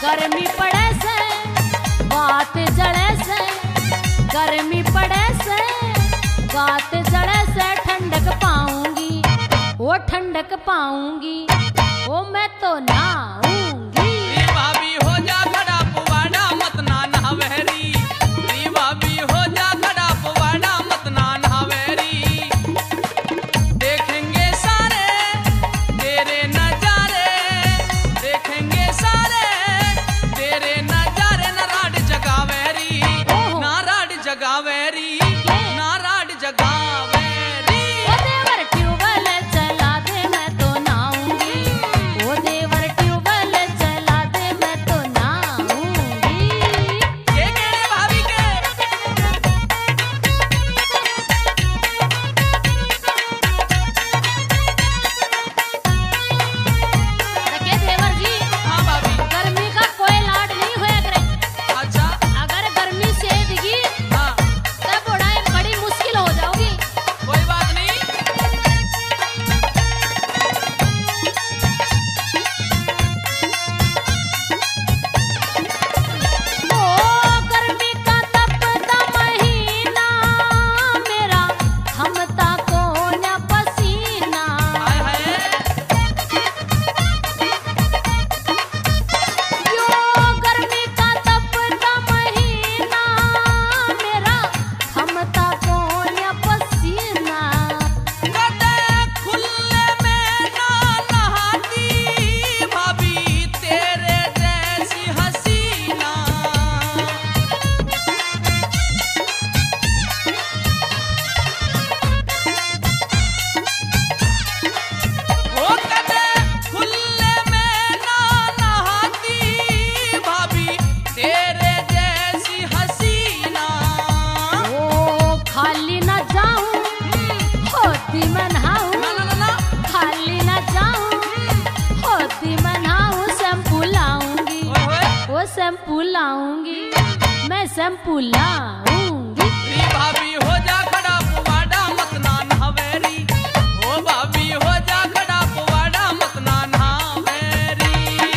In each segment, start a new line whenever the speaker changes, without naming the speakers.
गर्मी पड़े से बात जड़े से, गर्मी पड़े से बात जड़े से ठंडक पाऊंगी, वो ठंडक पाऊंगी, वो मैं तो नहाऊंगी।
भाभी हो जा खड़ा पुवाड़ा मत ना नहावेरी, भाभी हो जा खड़ा पुवाड़ा मत ना नहावेरी। देखेंगे सारे तेरे नजारे, देखेंगे सारे तेरे नजारे, ना राड जगावेरी, ना राड जगावेरी, ना राड जगावेरी।
ओ देवर ट्यूबवेल चला दे मैं तो नहाऊंगी, ओ देवर ट्यूबवेल चला दे मैं तो नहाऊंगी।
ये केड़े भाभी के
देखिए देवर जी,
हाँ भाभी।
गर्मी का कोई लाड नहीं होया करे।
अच्छा
अगर गर्मी से दिगी
हाँ
तब बड़ी मुश्किल हो जाओगी।
कोई बात नहीं।
ओ गर्मी का तपता महीना मेरा थमता को न पसीना।
हाय हाय
यो गर्मी का तपता महीना मेरा थमता को न पसीना।
कदे खुले में ना नहाती भाभी तेरे जैसी हसीना। ओ कदे खुले में ना नहाती भाभी तेरे जैसी हसीना।
ओ खाली न जाऊं होती मैं नहाऊं,
ना ना ना ना
खाली न जाऊं होती मैं नहाऊं। शैम्पू लाऊंगी,
ओए होए
वो शैम्पू लाऊंगी, मैं शैम्पू लाऊंगी।
भाभी हो जा खड़ा पुवाड़ा मत ना नहावेरी, ओ भाभी हो जा खड़ा पुवाड़ा मत ना नहावेरी।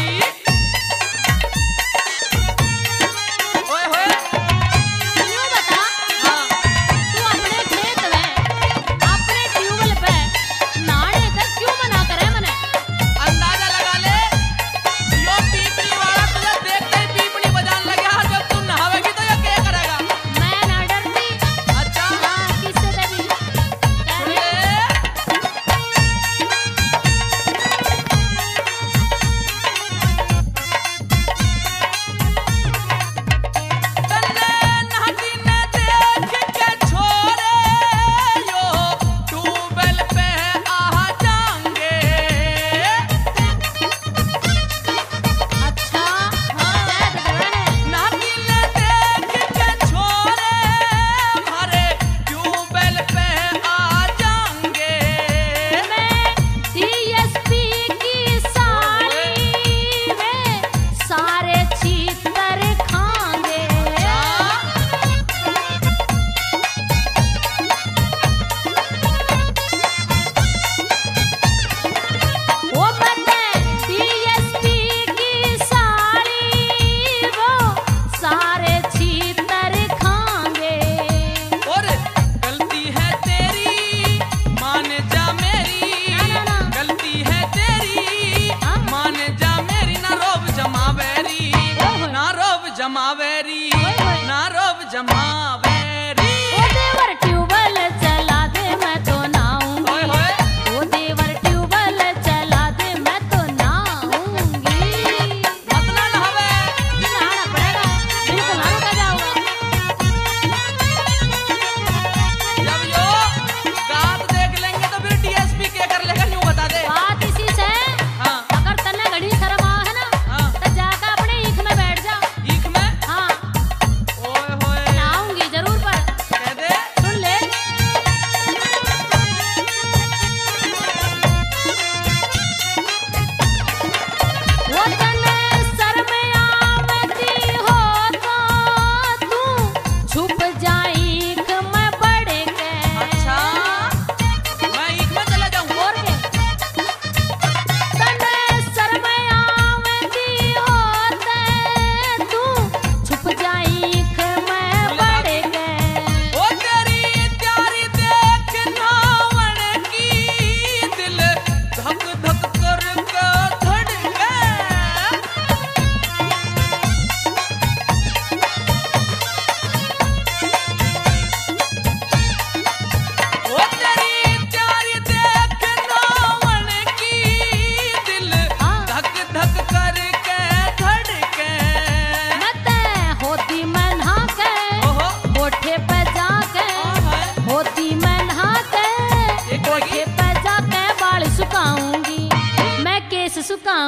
ओए होए
यूं बता,
हाँ
तू अपने खेत में अपने ट्यूबवेल पे नहाने से क्यों मना करे मने?
अंदाजा लगा ले, यो पीपड़ी वाला तुझे देखते ही पीपड़ी बजाने लगे। जब तू नहावेगी तो ये क्या करेगा?
मैं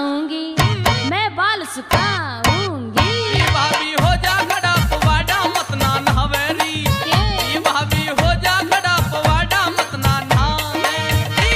नहाऊंगी, मैं बाल सुखाऊंगी।
ई भाभी हो जा खड़ा पवाड़ा मत ना नहावेरी। ई भाभी हो जा खड़ा पवाड़ा मत ना नहावेरी।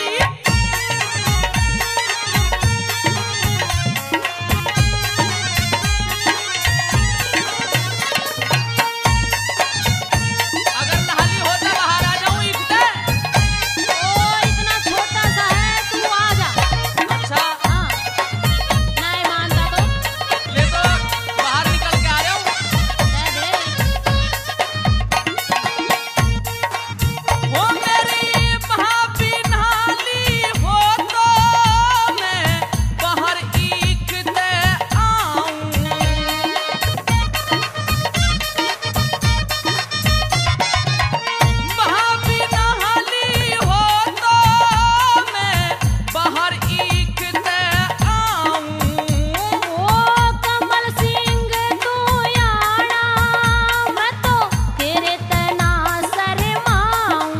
अगर नहाली हो जा बाहर आ जाऊं इकते।
ओ इतना छोटा सा है, तू आ जा।
अच्छा
हाँ, नहीं मानता तो
ले तो बाहर निकल के आ रहा हूं।
दे दे।
वो मेरी भाभी नहाली हो तो मैं बाहर इकते आऊं। भाभी नहाली हो तो मैं बाहर इकते आऊं।
ओ कमल सिंह तू यारा, मैं तो तेरे तना शर्माऊं।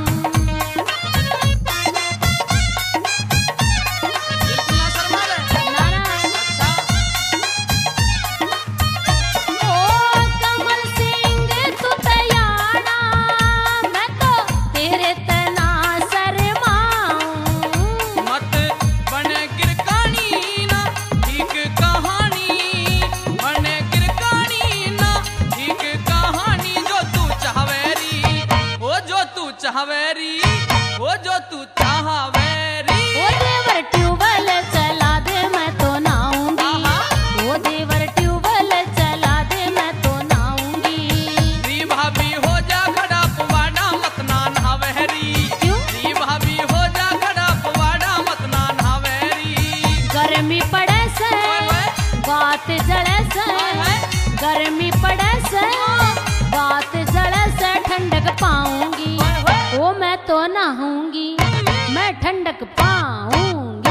बिल्कुल ना शर्मा ले।
ना ना।
अच्छा
ओ कमल सिंह तू तैयारा, मैं तो तेरे तना शर्माऊं।
मत बने गिरकानी ना ठीक कहानी। बने गिरकानी ना ठीक कहानी। जो तू चाहवेरी ओ जो तू चाहवेरी ओ जो तू चाहवेरी।
ओ देवर ट्यूबवेल चला दे, मैं तो नहाऊंगी। ओ देवर ट्यूबवेल चला दे, मैं तो नहाऊंगी।
री भाभी हो जा खड़ा पवाड़ा मत ना नहावेरी।
क्यों?
री भाभी हो जा खड़ा पवाड़ा मत ना नहावेरी।
गर्मी पड़े से बात जड़े से, गर्मी पड़े से बात जड़े से ठंडक पाऊंगी। ओ मैं तो नहाऊंगी, मैं ठंडक पाऊंगी।